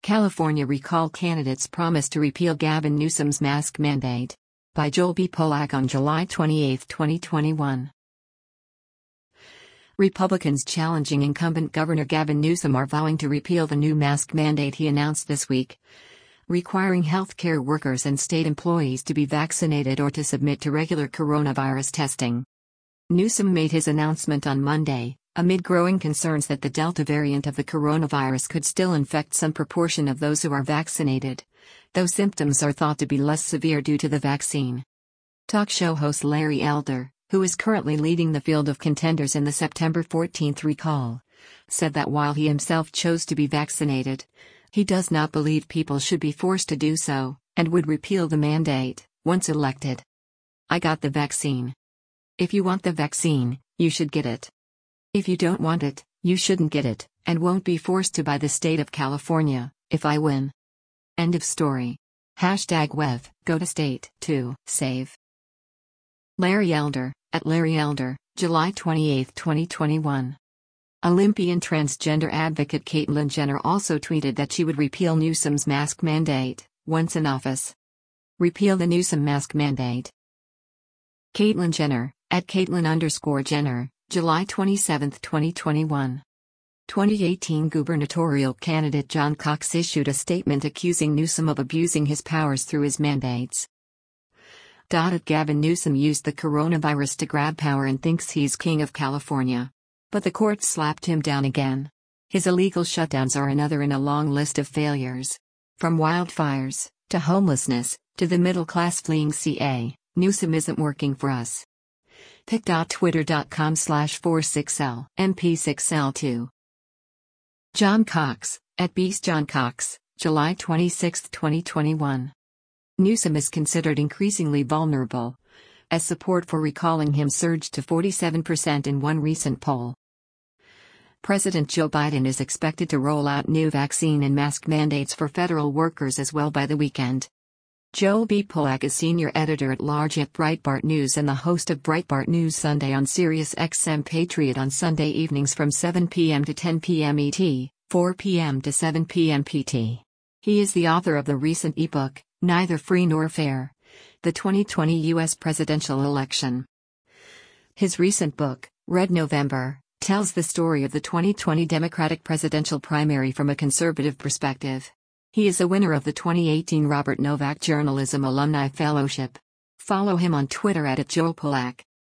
California recall candidates promise to repeal Gavin Newsom's mask mandate. By Joel B. Polak on July 28, 2021. Republicans challenging incumbent Governor Gavin Newsom are vowing to repeal the new mask mandate he announced this week, requiring healthcare workers and state employees to be vaccinated or to submit to regular coronavirus testing. Newsom made his announcement on Monday, amid growing concerns that the Delta variant of the coronavirus could still infect some proportion of those who are vaccinated, though symptoms are thought to be less severe due to the vaccine. Talk show host Larry Elder, who is currently leading the field of contenders in the September 14 recall, said that while he himself chose to be vaccinated, he does not believe people should be forced to do so, and would repeal the mandate, once elected. "I got the vaccine. If you want the vaccine, you should get it. If you don't want it, you shouldn't get it, and won't be forced to by the state of California, if I win." End of story. #WEV, go to state, to, save. Larry Elder, at Larry Elder, July 28, 2021. Olympian transgender advocate Caitlyn Jenner also tweeted that she would repeal Newsom's mask mandate, once in office. Repeal the Newsom mask mandate. Caitlyn Jenner, at Caitlyn_Jenner, July 27, 2021. 2018 gubernatorial candidate John Cox issued a statement accusing Newsom of abusing his powers through his mandates. Gavin Newsom used the coronavirus to grab power and thinks he's king of California. But the court slapped him down again. His illegal shutdowns are another in a long list of failures. From wildfires, to homelessness, to the middle class fleeing CA, Newsom isn't working for us. pic.twitter.com/46L MP6L2. John Cox, at Beast John Cox, July 26, 2021. Newsom is considered increasingly vulnerable, as support for recalling him surged to 47% in one recent poll. President Joe Biden is expected to roll out new vaccine and mask mandates for federal workers as well by the weekend. Joel B. Polak is senior editor-at-large at Breitbart News and the host of Breitbart News Sunday on Sirius XM Patriot on Sunday evenings from 7 p.m. to 10 p.m. ET, 4 p.m. to 7 p.m. PT. He is the author of the recent ebook, Neither Free Nor Fair: The 2020 U.S. Presidential Election. His recent book, Red November, tells the story of the 2020 Democratic presidential primary from a conservative perspective. He is a winner of the 2018 Robert Novak Journalism Alumni Fellowship. Follow him on Twitter at @JoelPolak.